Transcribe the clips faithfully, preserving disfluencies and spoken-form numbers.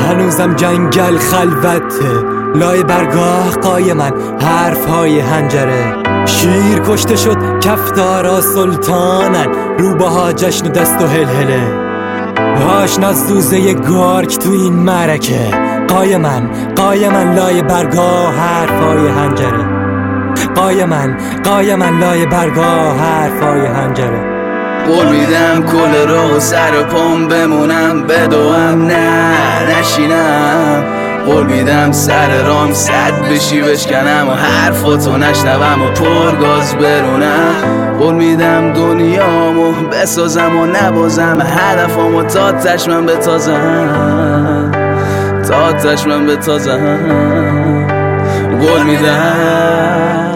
هنوزم جنگل خلوته، لای برگاه قایمن حرفهای هنجره. شیر کشته شد کفتارا سلطانن، روباها جشن و دست و هلهله. آشنا زوزه گارک تو این معرکه، قایمن قایمن لای برگاه حرفهای هنجره. قایمن قایمن لای برگاه حرفهای هنجره. قول میدم کل رو سر پام بمونم، بدوم نه نشینم. قول میدم سر رام صد بشی بشکنم و حرفاتو نشنوم و پرگاز برونم. قول میدم دنیامو بسازم و نبازم، هدفامو تا تشمن بتازم، تا تشمن بتازم. قول میدم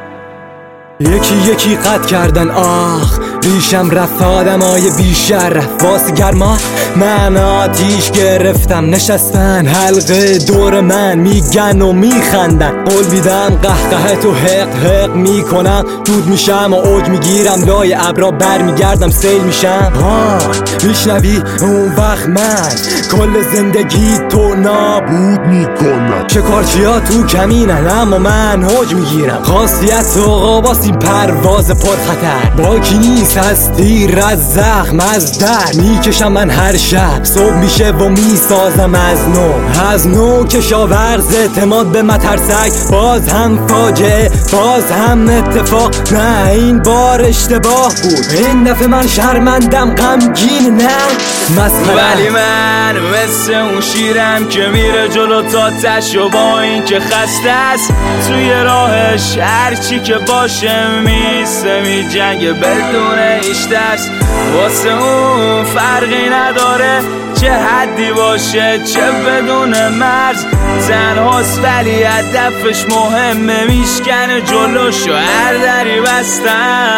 یکی یکی قد کردن آخ، ریشم رفت آدمای بیشرف واسه گرما. من آتیش گرفتم نشستن حلقه دور من، میگن و میخندن. قول میدم قهقه تو حق حق میکنم، دود میشم و اوج میگیرم، لای ابرا بر میگردم سیل میشم. ها میشنوی اون وقت من کل زندگی تو نابود میکنم. شکارچیا تو کمینن اما من اوج میگیرم، خاصیت و باسی پرواز پر خطر. باکی نیست از تیر از زخم از در، میکشم من هر شب صبح میشه و میسازم از نو. از نو کشاورز اعتماد به مترسک، باز هم فاجعه باز هم اتفاق. نه این بار اشتباه بود، این دفعه من شرمندم غمگین نه مسخره. ولی من مثل اون شیرم که میره جلو تا تش و با این که خسته است توی راهش هرچی که باشه میسته می جنگ بدون ایش درس. واسه اون فرقی نداره چه حدی باشه چه بدون مرز، تنهاست ولی هدفش مهمه، میشکنه جلوشو هر دری بسته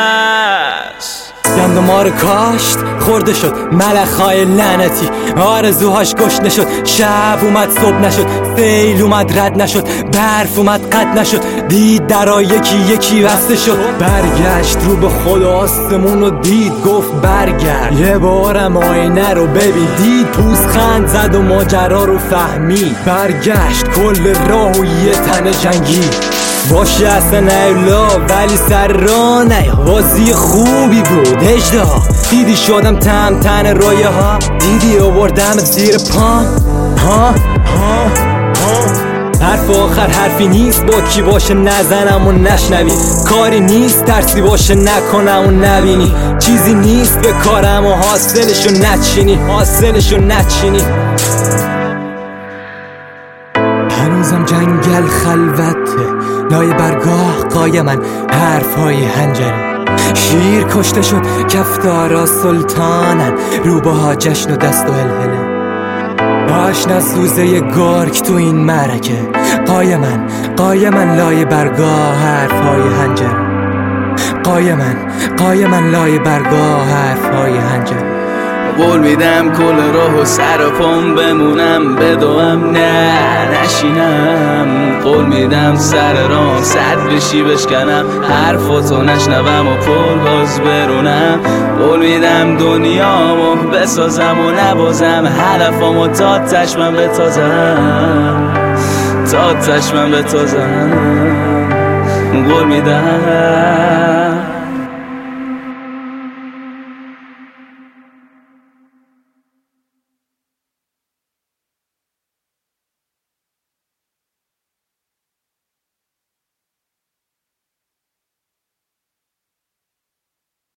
است. گندما رو کاشت خورده شد ملخای لعنتی، آرزوهاش گشت نشد، شب اومد صبح نشد، سیل اومد رد نشد، برف اومد قطع نشد، دید درا یکی یکی بسته شد. برگشت رو به خود آسمون و دید گفت برگرد یه بارم آینه رو ببین. دید پوزخند زد و ماجرا رو فهمید، برگشت کل راه و یه تن جنگی. باشه اصلا نیولا ولی سر را نیا، بازی خوبی بود اجدا. دیدی شدم تم تن رویه ها، دیدی آوردم زیر پام ها ها ها. حرف آخر حرفی نیست با کی باشه نزنم و نشنوی، کاری نیست ترسی باشه نکنم و نبینی، چیزی نیست به کارم و حاصلشو نچینی، حاصلشو نچینی. هنوزم جنگل خلوته، لای برگاه قایمن حرفهای هنجره. شیر کشته شد کفتارا سلطانن، روباها جشن و دست و هلهله. آشنا سوزه گارک تو این معرکه، قایمن قایمن لای برگاه حرفهای هنجره. قایمن قایمن لای برگاه حرفهای هنجره. قول میدم کل راه و سر پام بمونم، بدوم نه نشینم. قول میدم سر راه صد بشی بشکنم، حرفاتو نشنوم و پرگاز برونم. قول میدم دنیامو بسازم و نبازم، هدفامو تا تشمن بتازم، تا تشمن بتازم. قول میدم